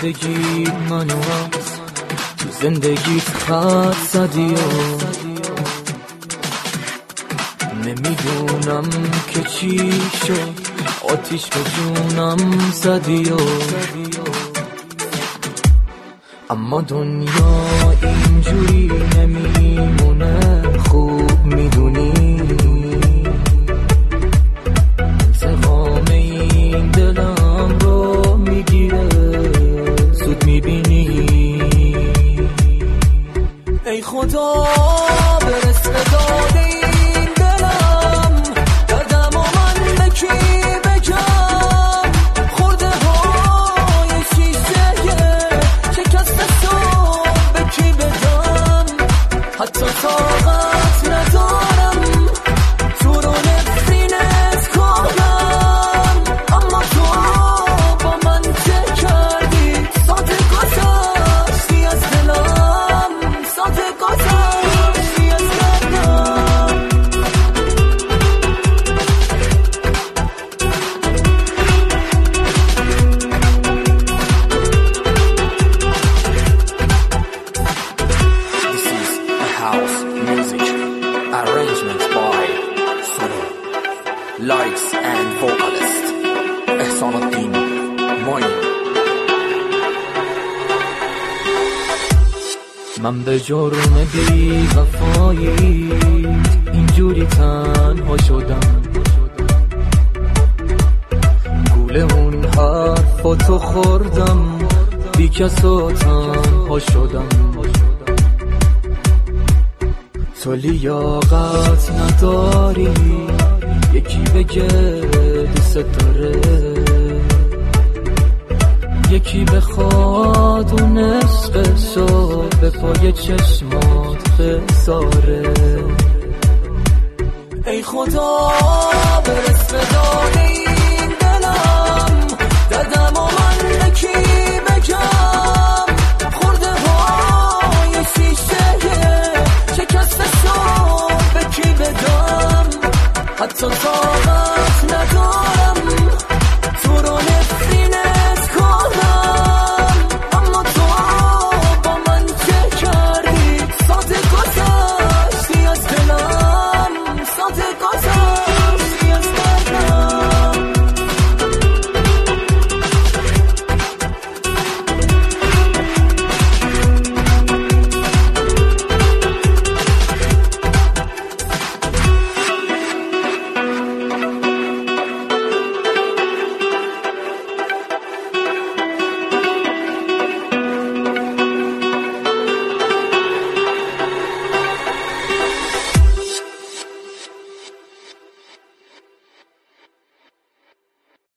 سادگی منو از تو زندگیت خط زدی و نمیدونم که چی شد، آتیش به جونم زدی و اما دنیا اینجوری نمیمونه، خوب میدونی انتقام این دلم رو میگیره، زود میبینی. ای خدا برس به داد این دلم، دردم و من به کی بگم، خورده های شیشه شکست صبح به کی بدم، حتی طاقت ندارم تو رو نفرینت کنم، اما تو با من چه کردی، ساده گذشتی از دلم، ساده گذشتی از دلم. This is a house music arrangement by Solo, lyrics and vocalist احسان‌الدین معین. من به جرم بی وفایی اینجوری تنها شدم، گوله اون حرفاتو خوردم، بی کس و تنها شدم. تو لیاقت نداری یکی بگه دوست داره، یکی بخواد اون عشقشو به پای چشمات بذاره. ای خدا برس به داد